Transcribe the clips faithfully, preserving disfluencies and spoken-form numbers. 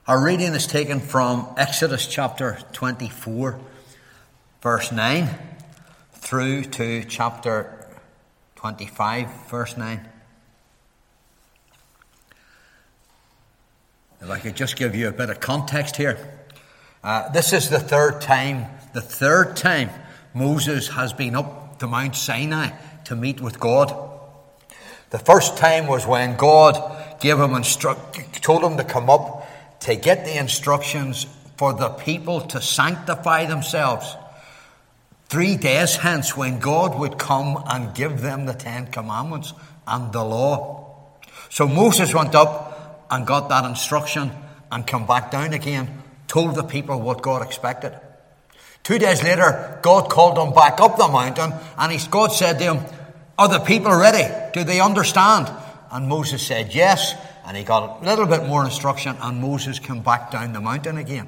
Our reading is taken from Exodus chapter twenty-four, verse nine, through to chapter twenty-five, verse nine. If I could just give you a bit of context here. Uh, this is the third time, the third time Moses has been up to Mount Sinai to meet with God. The first time was when God gave him instru- told him to come up to get the instructions for the people to sanctify themselves. Three days hence, when God would come and give them the Ten Commandments and the law. So Moses went up and got that instruction and come back down again, told the people what God expected. Two days later, God called them back up the mountain, and he, God said to him, "Are the people ready? Do they understand?" And Moses said yes, and he got a little bit more instruction, and Moses came back down the mountain again.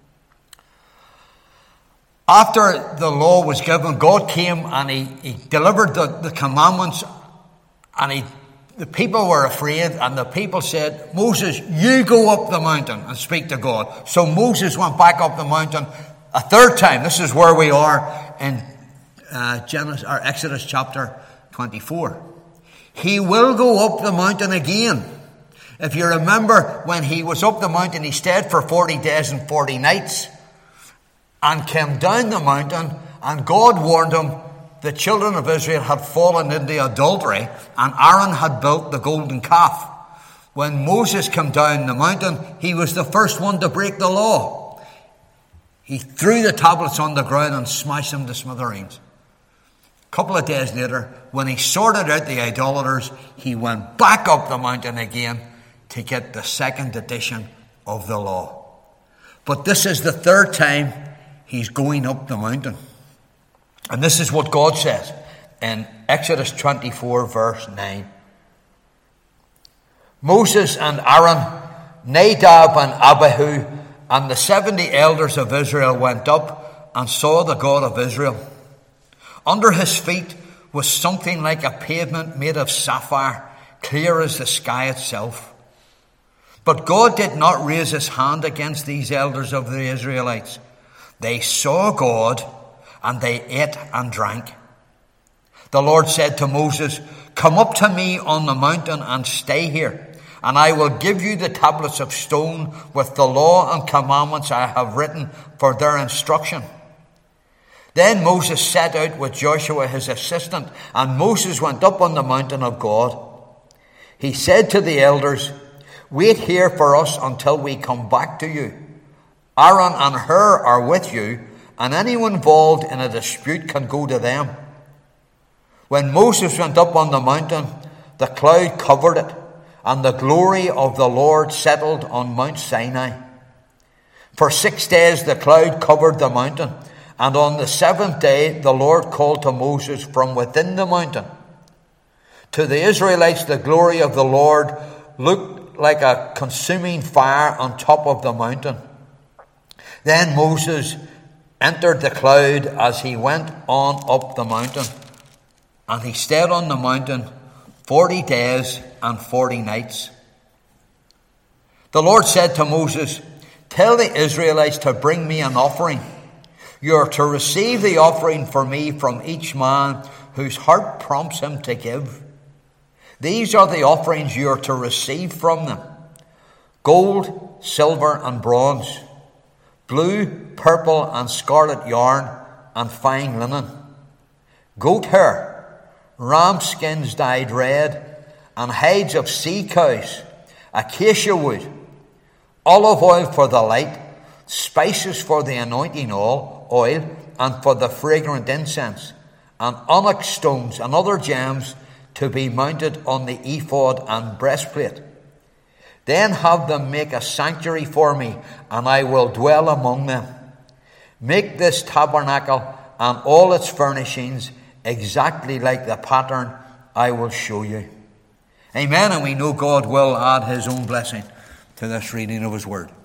After the law was given, God came and he, he delivered the, the commandments, and he, the people were afraid, and the people said, "Moses, you go up the mountain and speak to God." So Moses went back up the mountain a third time. This is where we are in uh, Genesis, or Exodus chapter twenty-four. He will go up the mountain again. If you remember, when he was up the mountain, he stayed for forty days and forty nights and came down the mountain, and God warned him the children of Israel had fallen into adultery, and Aaron had built the golden calf. When Moses came down the mountain, he was the first one to break the law. He threw the tablets on the ground and smashed them to smithereens. A couple of days later, when he sorted out the idolaters, he went back up the mountain again to get the second edition of the law. But this is the third time he's going up the mountain. And this is what God says in Exodus twenty-four, verse nine. Moses and Aaron, Nadab and Abihu, and the seventy elders of Israel went up and saw the God of Israel. Under his feet was something like a pavement made of sapphire, clear as the sky itself. But God did not raise his hand against these elders of the Israelites. They saw God, and they ate and drank. The Lord said to Moses, "Come up to me on the mountain and stay here, and I will give you the tablets of stone with the law and commandments I have written for their instruction." Then Moses set out with Joshua his assistant, and Moses went up on the mountain of God. He said to the elders, "Wait here for us until we come back to you. Aaron and Hur are with you, and anyone involved in a dispute can go to them." When Moses went up on the mountain, the cloud covered it, and the glory of the Lord settled on Mount Sinai. For six days the cloud covered the mountain, and on the seventh day the Lord called to Moses from within the mountain. To the Israelites the glory of the Lord looked like a consuming fire on top of the mountain. Then Moses entered the cloud as he went on up the mountain, and he stayed on the mountain forty days and forty nights. The Lord said to Moses, "Tell the Israelites to bring me an offering. You are to receive the offering for me from each man whose heart prompts him to give. These are the offerings you are to receive from them: gold, silver, and bronze, blue, purple, and scarlet yarn, and fine linen, goat hair, ram skins dyed red, and hides of sea cows, acacia wood, olive oil for the light, spices for the anointing oil, oil, and for the fragrant incense, and onyx stones and other gems to be mounted on the ephod and breastplate. Then have them make a sanctuary for me, and I will dwell among them. Make this tabernacle and all its furnishings exactly like the pattern I will show you." Amen. And we know God will add his own blessing to this reading of his word.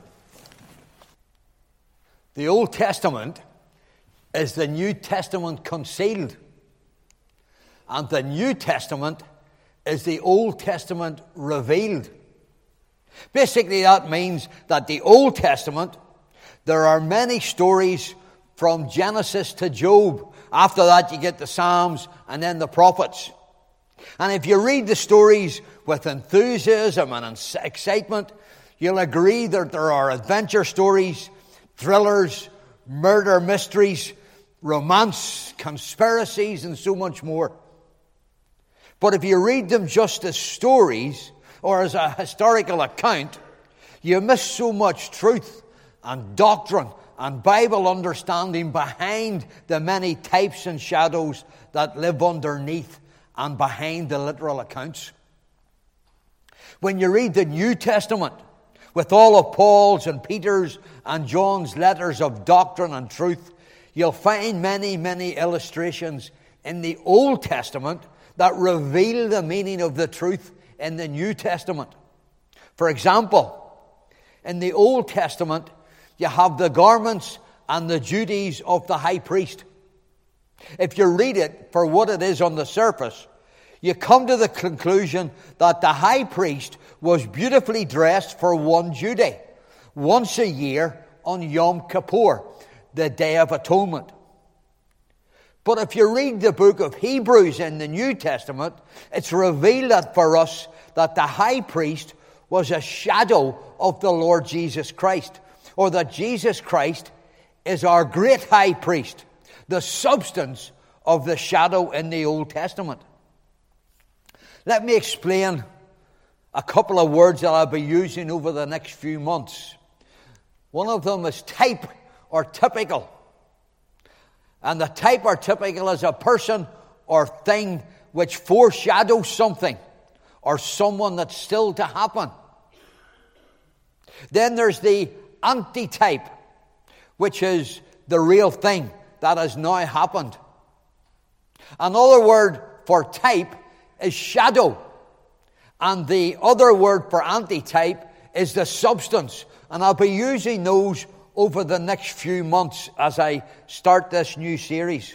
The Old Testament is the New Testament concealed, and the New Testament is the Old Testament revealed. Basically, that means that the Old Testament, there are many stories from Genesis to Job. After that, you get the Psalms and then the prophets. And if you read the stories with enthusiasm and excitement, you'll agree that there are adventure stories, thrillers, murder mysteries, romance, conspiracies, and so much more. But if you read them just as stories or as a historical account, you miss so much truth and doctrine and Bible understanding behind the many types and shadows that live underneath and behind the literal accounts. When you read the New Testament, with all of Paul's and Peter's and John's letters of doctrine and truth, you'll find many, many illustrations in the Old Testament that reveal the meaning of the truth in the New Testament. For example, in the Old Testament, you have the garments and the duties of the high priest. If you read it for what it is on the surface, you come to the conclusion that the high priest was beautifully dressed for one duty, once a year on Yom Kippur, the Day of Atonement. But if you read the book of Hebrews in the New Testament, it's revealed that for us that the high priest was a shadow of the Lord Jesus Christ, or that Jesus Christ is our great high priest, the substance of the shadow in the Old Testament. Let me explain a couple of words that I'll be using over the next few months. One of them is type or typical. And the type or typical is a person or thing which foreshadows something or someone that's still to happen. Then there's the antitype, which is the real thing that has now happened. Another word for type is shadow. And the other word for antitype is the substance. And I'll be using those over the next few months as I start this new series.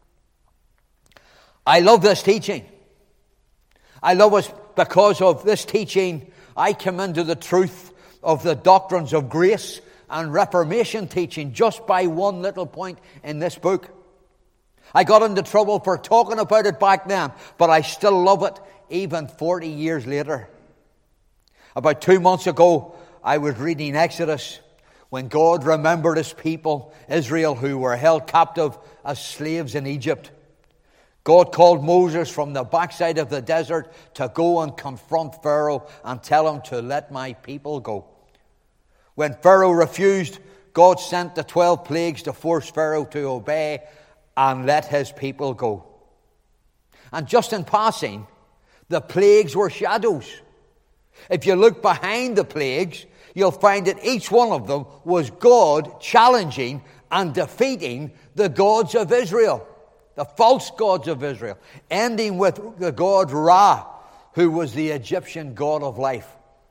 I love this teaching. I love it because of this teaching. I come into the truth of the doctrines of grace and Reformation teaching just by one little point in this book. I got into trouble for talking about it back then, but I still love it even forty years later. About two months ago, I was reading Exodus when God remembered his people, Israel, who were held captive as slaves in Egypt. God called Moses from the backside of the desert to go and confront Pharaoh and tell him to let my people go. When Pharaoh refused, God sent the twelve plagues to force Pharaoh to obey and let his people go. And just in passing, the plagues were shadows. If you look behind the plagues, you'll find that each one of them was God challenging and defeating the gods of Israel, the false gods of Israel, ending with the god Ra, who was the Egyptian god of life.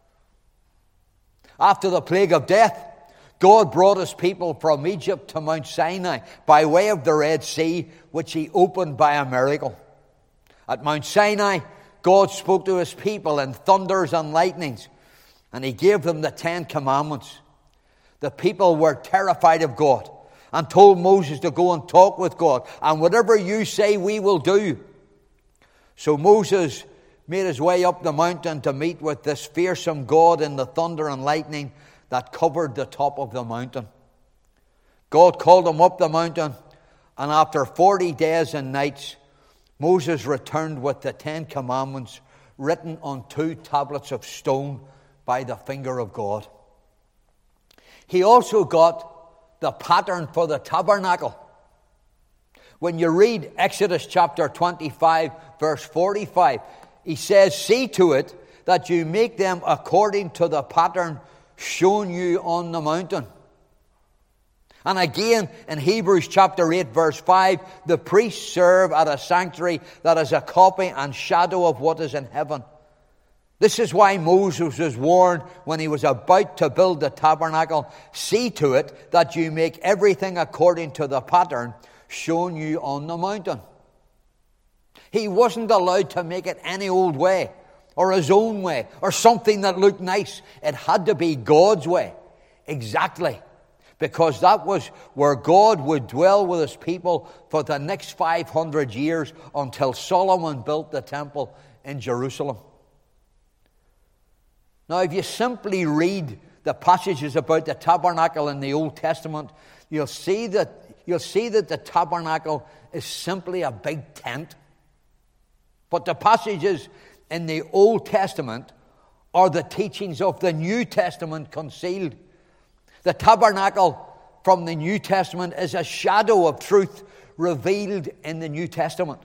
After the plague of death, God brought his people from Egypt to Mount Sinai by way of the Red Sea, which he opened by a miracle. At Mount Sinai, God spoke to his people in thunders and lightnings, and he gave them the Ten Commandments. The people were terrified of God and told Moses to go and talk with God, and whatever you say, we will do. So Moses made his way up the mountain to meet with this fearsome God in the thunder and lightning that covered the top of the mountain. God called him up the mountain, and after forty days and nights, Moses returned with the Ten Commandments written on two tablets of stone by the finger of God. He also got the pattern for the tabernacle. When you read Exodus chapter twenty-five, verse forty-five, he says, "See to it that you make them according to the pattern shown you on the mountain." And again, in Hebrews chapter eight, verse five, the priests serve at a sanctuary that is a copy and shadow of what is in heaven. This is why Moses was warned when he was about to build the tabernacle, "See to it that you make everything according to the pattern shown you on the mountain." He wasn't allowed to make it any old way. or his own way, or something that looked nice. It had to be God's way. Exactly. Because that was where God would dwell with his people for the next five hundred years until Solomon built the temple in Jerusalem. Now, if you simply read the passages about the tabernacle in the Old Testament, you'll see that you'll see that the tabernacle is simply a big tent. But the passages in the Old Testament are the teachings of the New Testament concealed. The tabernacle from the New Testament is a shadow of truth revealed in the New Testament.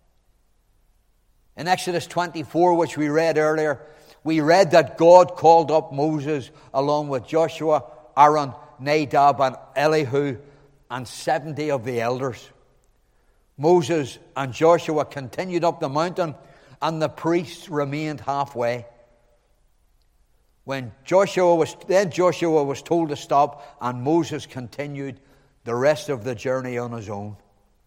In Exodus twenty-four, which we read earlier, we read that God called up Moses along with Joshua, Aaron, Nadab, and Elihu, and seventy of the elders. Moses and Joshua continued up the mountain, and the priests remained halfway. When Joshua was, then Joshua was told to stop, and Moses continued the rest of the journey on his own.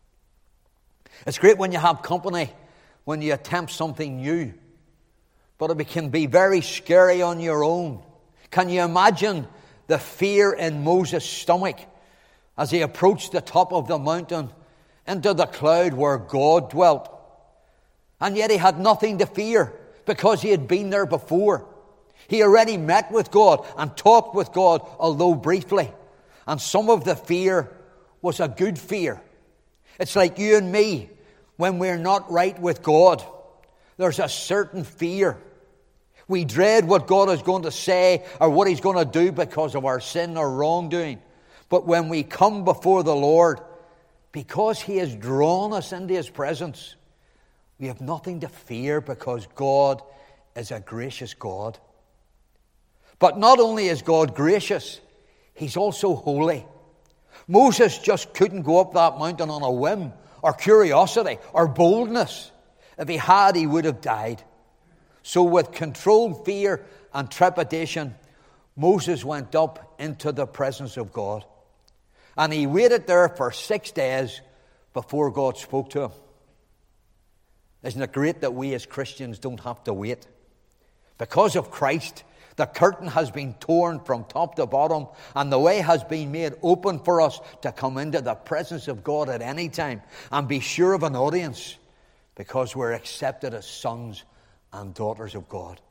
It's great when you have company, when you attempt something new, but it can be very scary on your own. Can you imagine the fear in Moses' stomach as he approached the top of the mountain into the cloud where God dwelt? And yet he had nothing to fear because he had been there before. He already met with God and talked with God, although briefly. And some of the fear was a good fear. It's like you and me, when we're not right with God, there's a certain fear. We dread what God is going to say or what he's going to do because of our sin or wrongdoing. But when we come before the Lord, because he has drawn us into his presence, we have nothing to fear because God is a gracious God. But not only is God gracious, he's also holy. Moses just couldn't go up that mountain on a whim or curiosity or boldness. If he had, he would have died. So with controlled fear and trepidation, Moses went up into the presence of God. And he waited there for six days before God spoke to him. Isn't it great that we as Christians don't have to wait? Because of Christ, the curtain has been torn from top to bottom, and the way has been made open for us to come into the presence of God at any time and be sure of an audience, because we're accepted as sons and daughters of God.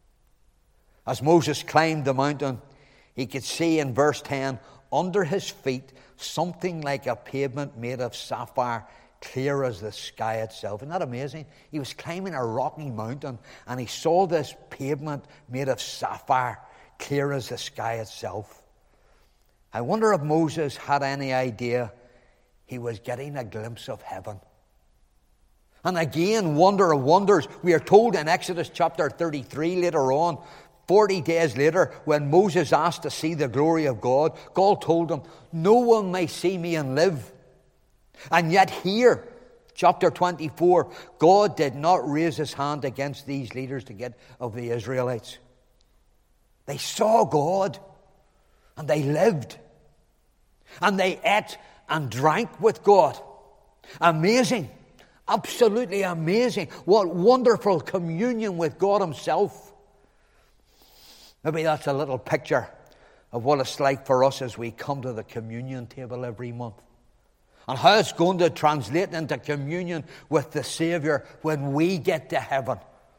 As Moses climbed the mountain, he could see in verse ten, under his feet, something like a pavement made of sapphire, clear as the sky itself. Isn't that amazing? He was climbing a rocky mountain and he saw this pavement made of sapphire, clear as the sky itself. I wonder if Moses had any idea he was getting a glimpse of heaven. And again, wonder of wonders, we are told in Exodus chapter thirty-three later on, forty days later, when Moses asked to see the glory of God, God told him, no one may see me and live. And yet here, chapter twenty-four, God did not raise his hand against these leaders to get of the Israelites. They saw God and they lived. And they ate and drank with God. Amazing. Absolutely amazing. What wonderful communion with God himself. Maybe that's a little picture of what it's like for us as we come to the communion table every month. And how it's going to translate into communion with the Savior when we get to heaven.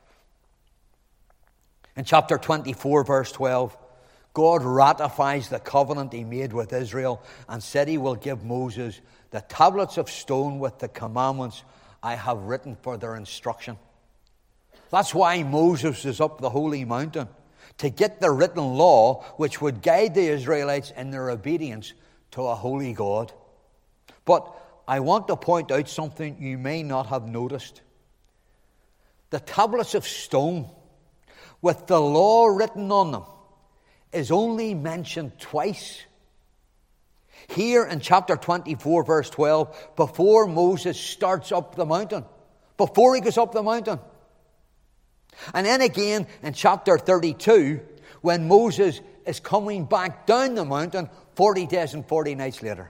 In chapter twenty-four, verse twelve, God ratifies the covenant he made with Israel and said he will give Moses the tablets of stone with the commandments I have written for their instruction. That's why Moses is up the holy mountain, to get the written law which would guide the Israelites in their obedience to a holy God. But I want to point out something you may not have noticed. The tablets of stone with the law written on them is only mentioned twice. Here in chapter twenty-four, verse twelve, before Moses starts up the mountain, before he goes up the mountain. And then again in chapter thirty-two, when Moses is coming back down the mountain forty days and forty nights later.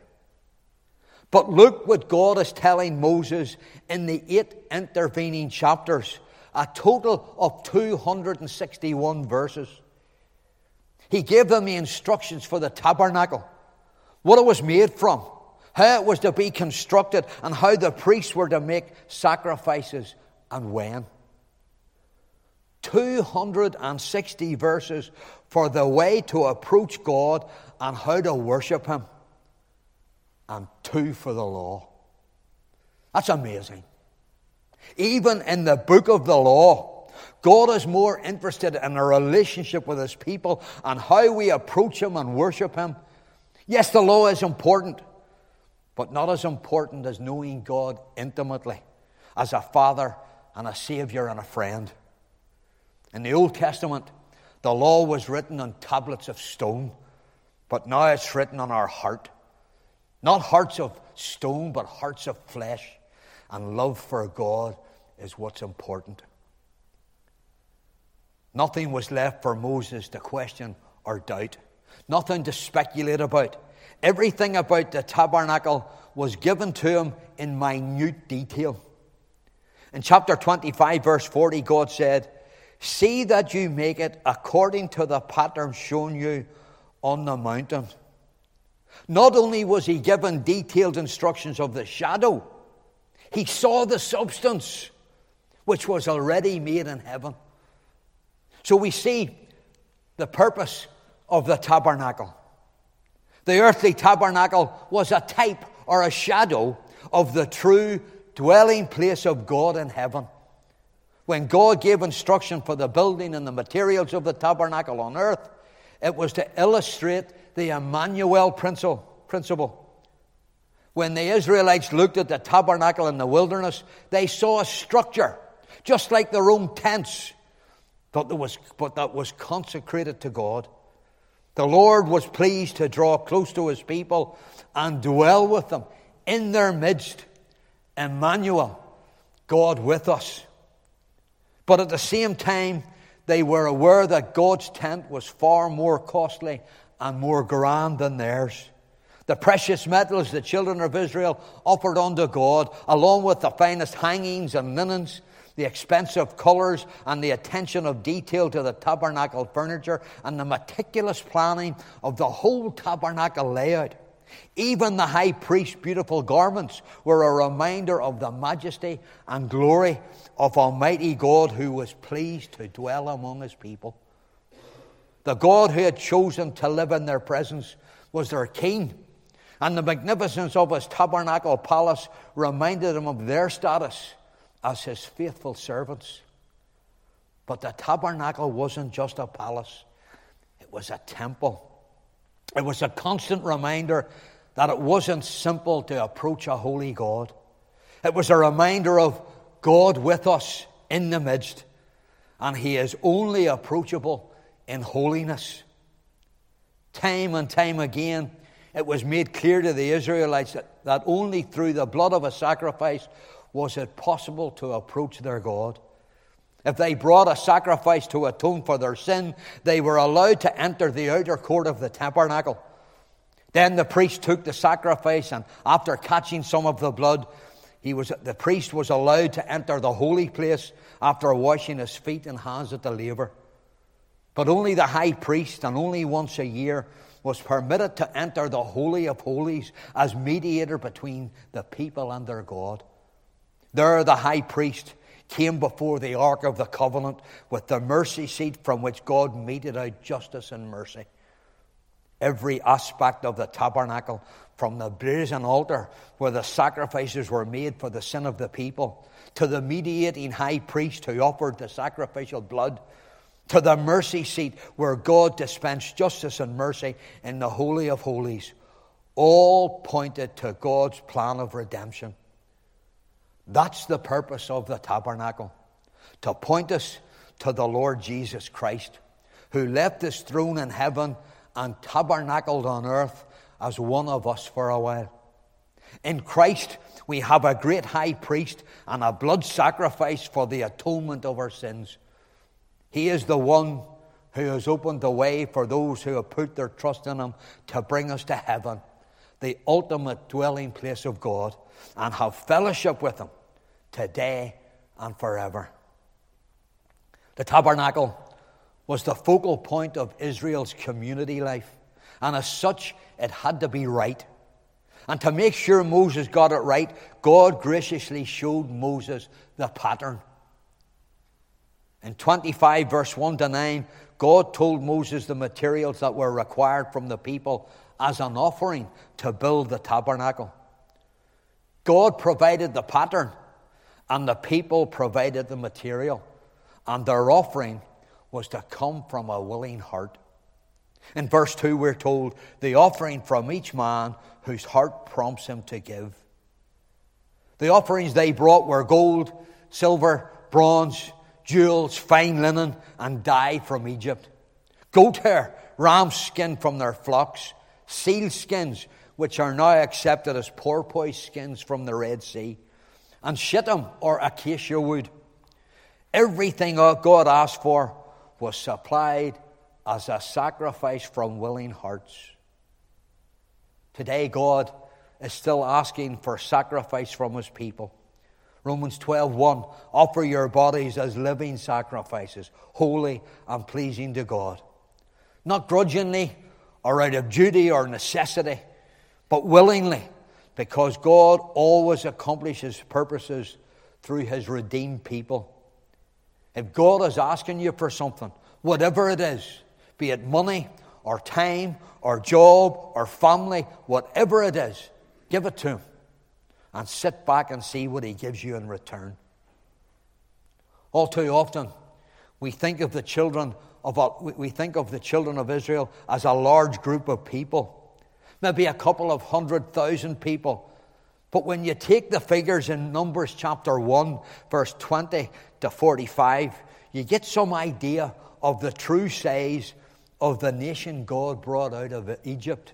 But look what God is telling Moses in the eight intervening chapters a total of two hundred sixty-one verses. He gave them the instructions for the tabernacle, what it was made from, how it was to be constructed, and how the priests were to make sacrifices and when. two hundred sixty verses for the way to approach God and how to worship Him. And two for the law. That's amazing. Even in the book of the law, God is more interested in a relationship with His people and how we approach Him and worship Him. Yes, the law is important, but not as important as knowing God intimately as a Father and a Savior and a friend. In the Old Testament, the law was written on tablets of stone, but now it's written on our heart. Not hearts of stone, but hearts of flesh. And love for God is what's important. Nothing was left for Moses to question or doubt. Nothing to speculate about. Everything about the tabernacle was given to him in minute detail. In chapter twenty-five, verse forty, God said, "See that you make it according to the pattern shown you on the mountain." Not only was he given detailed instructions of the shadow, he saw the substance, which was already made in heaven. So we see the purpose of the tabernacle. The earthly tabernacle was a type or a shadow of the true dwelling place of God in heaven. When God gave instruction for the building and the materials of the tabernacle on earth, it was to illustrate the Emmanuel principle. When the Israelites looked at the tabernacle in the wilderness, they saw a structure, just like their own tents, but that was, but that was consecrated to God. The Lord was pleased to draw close to His people and dwell with them in their midst. Emmanuel, God with us. But at the same time, they were aware that God's tent was far more costly and more grand than theirs. The precious metals the children of Israel offered unto God, along with the finest hangings and linens, the expensive colours and the attention of detail to the tabernacle furniture, and the meticulous planning of the whole tabernacle layout. Even the high priest's beautiful garments were a reminder of the majesty and glory of Almighty God, who was pleased to dwell among His people. The God who had chosen to live in their presence was their King, and the magnificence of His tabernacle palace reminded them of their status as His faithful servants. But the tabernacle wasn't just a palace, it was a temple. It was a constant reminder that it wasn't simple to approach a holy God. It was a reminder of God with us in the midst, and He is only approachable in holiness. Time and time again, it was made clear to the Israelites that, that only through the blood of a sacrifice was it possible to approach their God. If they brought a sacrifice to atone for their sin, they were allowed to enter the outer court of the tabernacle. Then the priest took the sacrifice, and after catching some of the blood, he was, the priest was allowed to enter the holy place after washing his feet and hands at the laver. But only the high priest, and only once a year, was permitted to enter the Holy of Holies as mediator between the people and their God. There the high priest came before the Ark of the Covenant with the mercy seat from which God meted out justice and mercy. Every aspect of the tabernacle, from the brazen altar where the sacrifices were made for the sin of the people, to the mediating high priest who offered the sacrificial blood, to the mercy seat where God dispensed justice and mercy in the Holy of Holies, all pointed to God's plan of redemption. That's the purpose of the tabernacle, to point us to the Lord Jesus Christ, who left His throne in heaven and tabernacled on earth as one of us for a while. In Christ, we have a great high priest and a blood sacrifice for the atonement of our sins. He is the one who has opened the way for those who have put their trust in Him to bring us to heaven, the ultimate dwelling place of God, and have fellowship with Him today and forever. The tabernacle was the focal point of Israel's community life, and as such, it had to be right. And to make sure Moses got it right, God graciously showed Moses the pattern. In twenty-five, verse one to nine, God told Moses the materials that were required from the people as an offering to build the tabernacle. God provided the pattern, and the people provided the material, and their offering was to come from a willing heart. In verse two, we're told, the offering from each man whose heart prompts him to give. The offerings they brought were gold, silver, bronze, jewels, fine linen, and dye from Egypt. Goat hair, ram skin from their flocks, seal skins, which are now accepted as porpoise skins from the Red Sea, and shittim or acacia wood. Everything God asked for was supplied as a sacrifice from willing hearts. Today, God is still asking for sacrifice from his people. Romans twelve one, offer your bodies as living sacrifices, holy and pleasing to God. Not grudgingly or out of duty or necessity, but willingly, because God always accomplishes purposes through his redeemed people. If God is asking you for something, whatever it is, be it money or time or job or family, whatever it is, give it to him and sit back and see what he gives you in return. All too often, we think of the children of a, we think of the children of Israel as a large group of people, maybe a couple of hundred thousand people. But when you take the figures in Numbers chapter one, verse twenty to forty-five, you get some idea of the true size of the nation God brought out of Egypt.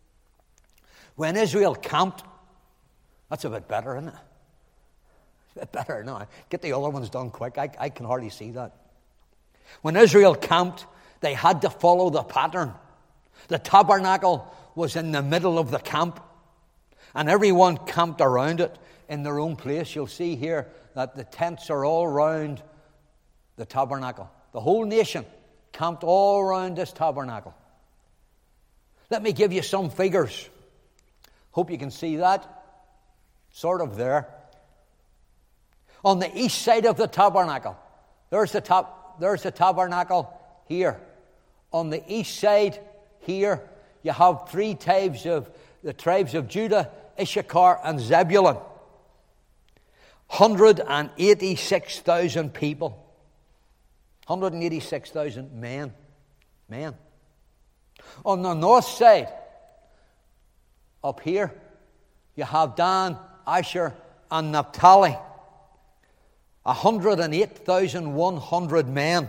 When Israel camped, that's a bit better, isn't it? It's a bit better now. Get the other ones done quick. I, I can hardly see that. When Israel camped, they had to follow the pattern. The tabernacle was in the middle of the camp, and everyone camped around it in their own place. You'll see here that the tents are all around the tabernacle. The whole nation camped all around this tabernacle. Let me give you some figures. Hope you can see that. Sort of there. On the east side of the tabernacle, there's the top. There's the tabernacle here. On the east side here, you have three tribes of the tribes of Judah, Issachar, and Zebulun. one hundred eighty-six thousand people. one hundred eighty-six thousand men. Men. On the north side, up here, you have Dan, Asher, and Naphtali. one hundred eight thousand one hundred men.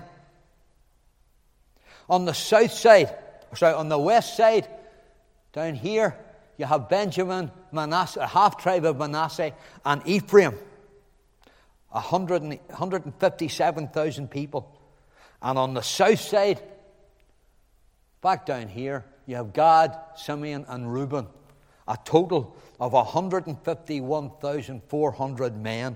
On the south side, sorry, on the west side, down here, you have Benjamin, Manasseh, a half tribe of Manasseh, and Ephraim. one hundred, one hundred fifty-seven thousand people. And on the south side, back down here, you have Gad, Simeon, and Reuben. A total of one hundred fifty-one thousand four hundred men.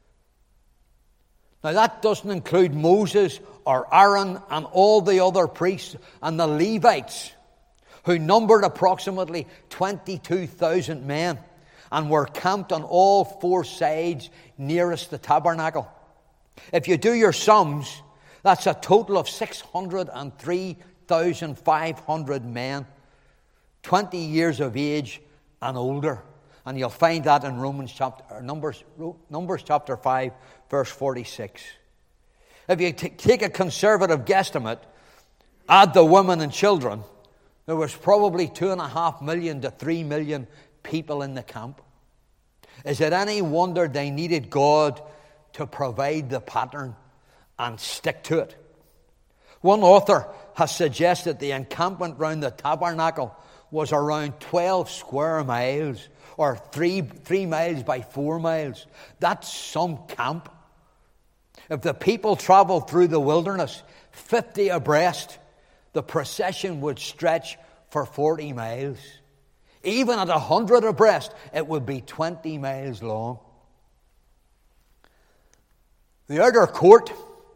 Now that doesn't include Moses or Aaron and all the other priests and the Levites, who numbered approximately twenty-two thousand men and were camped on all four sides nearest the tabernacle. If you do your sums, that's a total of six hundred three thousand five hundred men, twenty years of age and older. And you'll find that in Romans chapter, Numbers, Numbers chapter five, verse forty-six. If you t- take a conservative guesstimate, add the women and children, there was probably two and a half million to three million people in the camp. Is it any wonder they needed God to provide the pattern and stick to it? One author has suggested the encampment round the tabernacle was around twelve square miles, or three, three miles by four miles. That's some camp. If the people traveled through the wilderness fifty abreast, the procession would stretch for forty miles. Even at one hundred abreast, it would be twenty miles long. The outer court,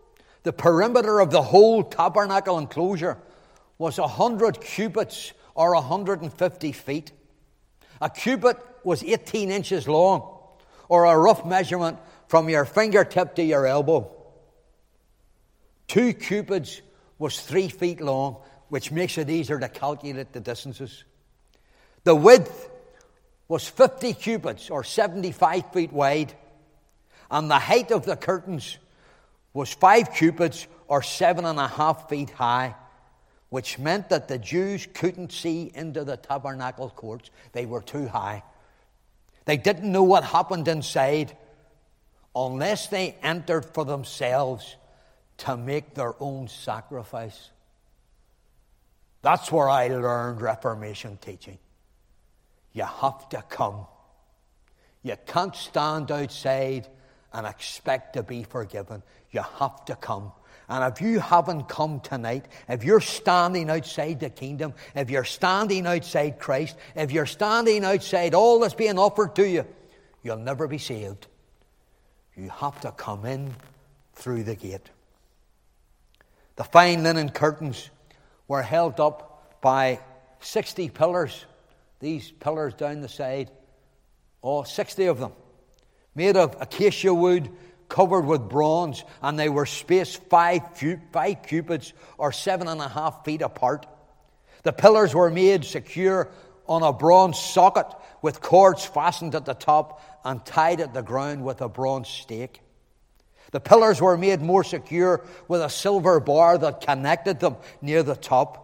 The perimeter of the whole tabernacle enclosure was a hundred cubits, or a hundred and fifty feet. A cubit was eighteen inches long, or a rough measurement from your fingertip to your elbow. Two cubits was three feet long, which makes it easier to calculate the distances. The width was fifty cubits, or seventy-five feet wide, and the height of the curtains was five cubits, or seven and a half feet high, which meant that the Jews couldn't see into the tabernacle courts. They were too high. They didn't know what happened inside unless they entered for themselves to make their own sacrifice. That's where I learned Reformation teaching. You have to come. You can't stand outside and expect to be forgiven. You have to come. And if you haven't come tonight, if you're standing outside the kingdom, if you're standing outside Christ, if you're standing outside all that's being offered to you, you'll never be saved. You have to come in through the gate. The fine linen curtains were held up by sixty pillars. These pillars down the side, all sixty of them, made of acacia wood, covered with bronze, and they were spaced five, five cubits, or seven and a half feet apart. The pillars were made secure on a bronze socket with cords fastened at the top and tied at the ground with a bronze stake. The pillars were made more secure with a silver bar that connected them near the top.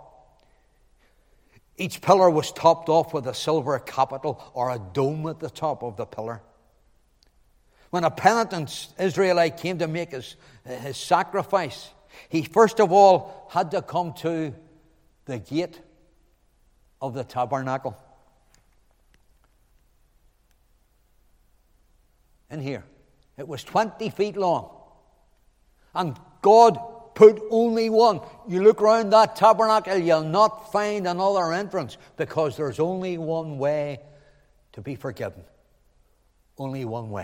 Each pillar was topped off with a silver capital, or a dome at the top of the pillar. When a penitent Israelite came to make his, his sacrifice, he first of all had to come to the gate of the tabernacle. In here. It was twenty feet long. And God put only one. You look around that tabernacle, you'll not find another entrance, because there's only one way to be forgiven. Only one way.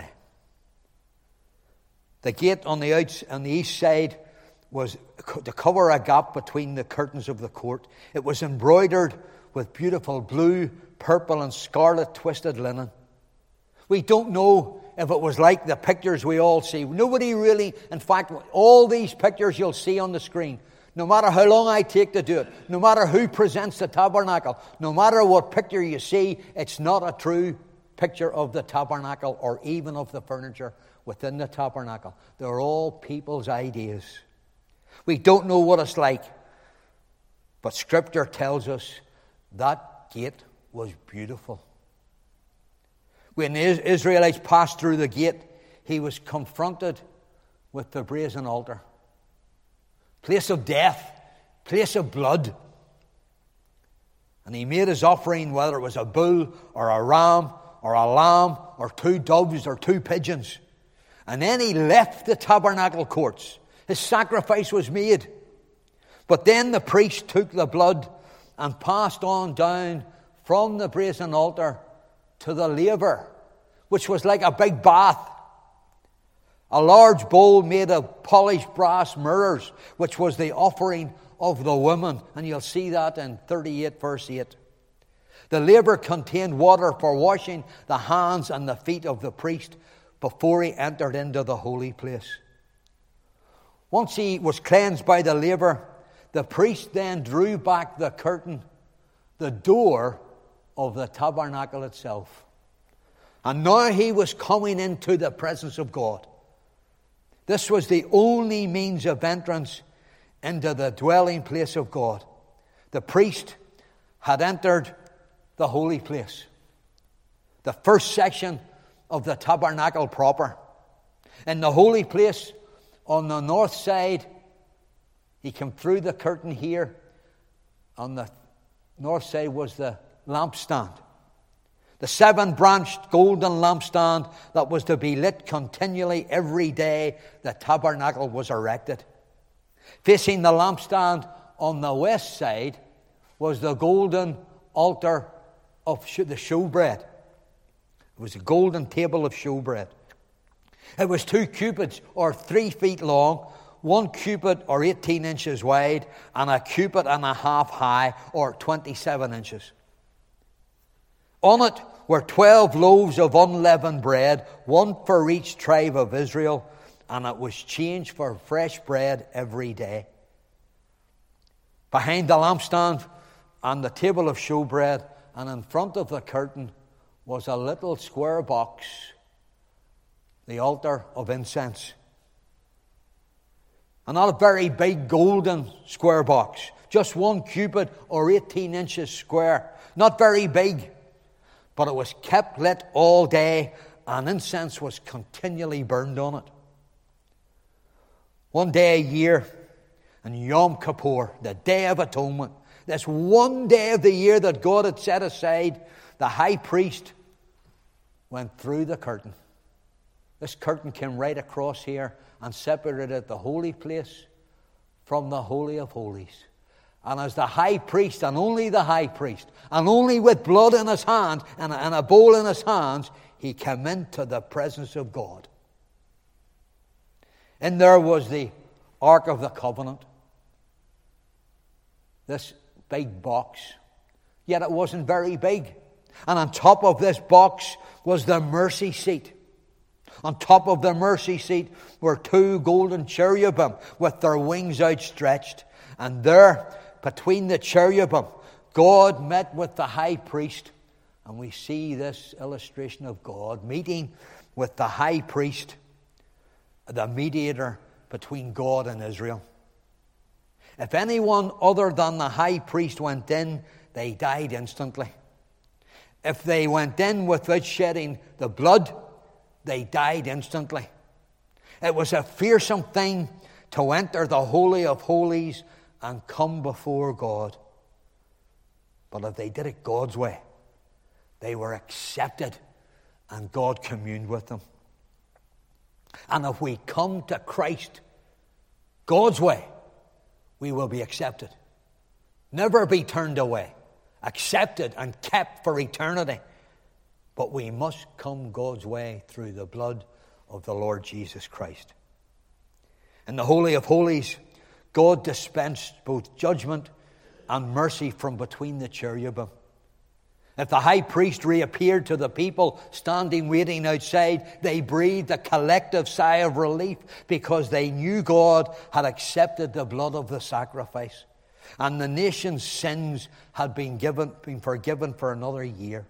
The gate on the outs, on the east side was to cover a gap between the curtains of the court. It was embroidered with beautiful blue, purple, and scarlet twisted linen. We don't know if it was like the pictures we all see. Nobody really, in fact, all these pictures you'll see on the screen, no matter how long I take to do it, no matter who presents the tabernacle, no matter what picture you see, it's not a true picture of the tabernacle or even of the furniture within the tabernacle. They're all people's ideas. We don't know what it's like, but Scripture tells us that gate was beautiful. When the Israelites passed through the gate, he was confronted with the brazen altar. Place of death, place of blood. And he made his offering, whether it was a bull or a ram or a lamb or two doves or two pigeons. And then he left the tabernacle courts. His sacrifice was made. But then the priest took the blood and passed on down from the brazen altar to the laver, which was like a big bath. A large bowl made of polished brass mirrors, which was the offering of the women. And you'll see that in thirty-eight verse eight. The laver contained water for washing the hands and the feet of the priest before he entered into the holy place. Once he was cleansed by the laver, the priest then drew back the curtain, the door of the tabernacle itself. And now he was coming into the presence of God. This was the only means of entrance into the dwelling place of God. The priest had entered the holy place, the first section of the tabernacle proper. In the holy place on the north side, he came through the curtain here. On the north side was the lampstand, the seven-branched golden lampstand that was to be lit continually every day the tabernacle was erected. Facing the lampstand on the west side was the golden altar of the showbread. It was a golden table of showbread. It was two cubits or three feet long, one cubit or eighteen inches wide, and a cubit and a half high, or twenty-seven inches. On it were twelve loaves of unleavened bread, one for each tribe of Israel, and it was changed for fresh bread every day. Behind the lampstand and the table of showbread, and in front of the curtain, was a little square box, the altar of incense. And not a very big golden square box, just one cubit or eighteen inches square. Not very big, but it was kept lit all day, and incense was continually burned on it. One day a year, and Yom Kippur, the Day of Atonement, this one day of the year that God had set aside, the high priest went through the curtain. This curtain came right across here and separated the holy place from the Holy of Holies. And as the high priest, and only the high priest, and only with blood in his hand and a, and a bowl in his hands, he came into the presence of God. And there was the Ark of the Covenant, this big box, yet it wasn't very big. And on top of this box was the mercy seat. On top of the mercy seat were two golden cherubim with their wings outstretched. And there, between the cherubim, God met with the high priest. And we see this illustration of God meeting with the high priest, the mediator between God and Israel. If anyone other than the high priest went in, they died instantly. If they went in without shedding the blood, they died instantly. It was a fearsome thing to enter the Holy of Holies and come before God. But if they did it God's way, they were accepted and God communed with them. And if we come to Christ God's way, we will be accepted. Never be turned away. Accepted and kept for eternity. But we must come God's way through the blood of the Lord Jesus Christ. In the Holy of Holies, God dispensed both judgment and mercy from between the cherubim. If the high priest reappeared to the people standing waiting outside, they breathed a collective sigh of relief because they knew God had accepted the blood of the sacrifice. And the nation's sins had been given, been forgiven for another year.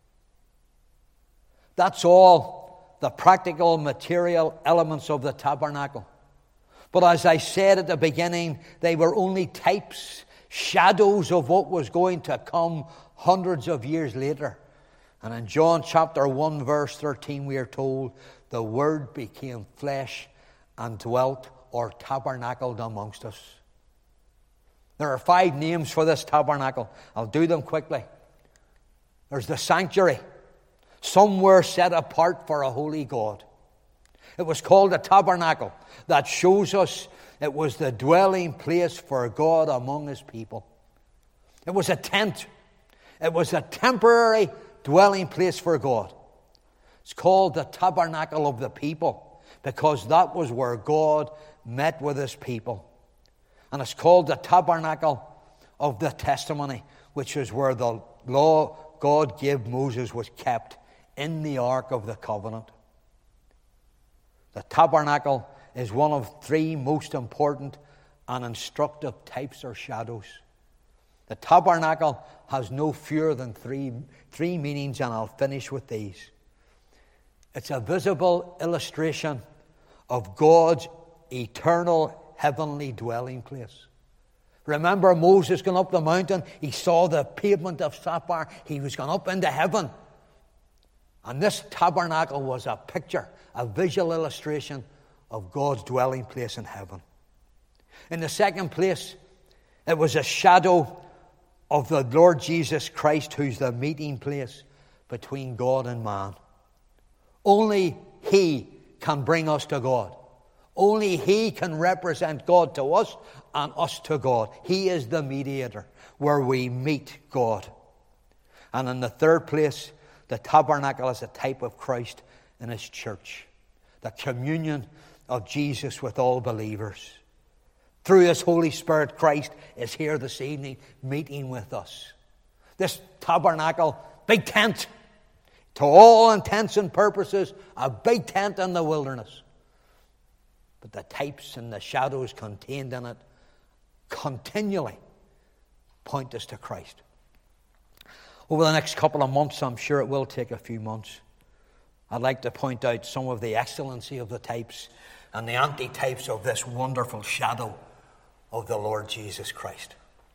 That's all the practical, material elements of the tabernacle. But as I said at the beginning, they were only types, shadows of what was going to come hundreds of years later. And in John chapter one, verse thirteen, we are told, the Word became flesh and dwelt or tabernacled amongst us. There are five names for this tabernacle. I'll do them quickly. There's the sanctuary, somewhere set apart for a holy God. It was called a tabernacle. That shows us it was the dwelling place for God among His people. It was a tent. It was a temporary dwelling place for God. It's called the tabernacle of the people because that was where God met with His people. And it's called the tabernacle of the testimony, which is where the law God gave Moses was kept in the Ark of the Covenant. The tabernacle is one of three most important and instructive types or shadows. The tabernacle has no fewer than three, three meanings, and I'll finish with these. It's a visible illustration of God's eternal heavenly dwelling place. Remember Moses going up the mountain, he saw the pavement of sapphire, he was going up into heaven. And this tabernacle was a picture, a visual illustration of God's dwelling place in heaven. In the second place, it was a shadow of the Lord Jesus Christ, who's the meeting place between God and man. Only He can bring us to God. Only He can represent God to us and us to God. He is the mediator where we meet God. And in the third place, the tabernacle is a type of Christ in His church. The communion of Jesus with all believers. Through His Holy Spirit, Christ is here this evening meeting with us. This tabernacle, big tent, to all intents and purposes, a big tent in the wilderness. But the types and the shadows contained in it continually point us to Christ. Over the next couple of months, I'm sure it will take a few months, I'd like to point out some of the excellency of the types and the antitypes of this wonderful shadow of the Lord Jesus Christ.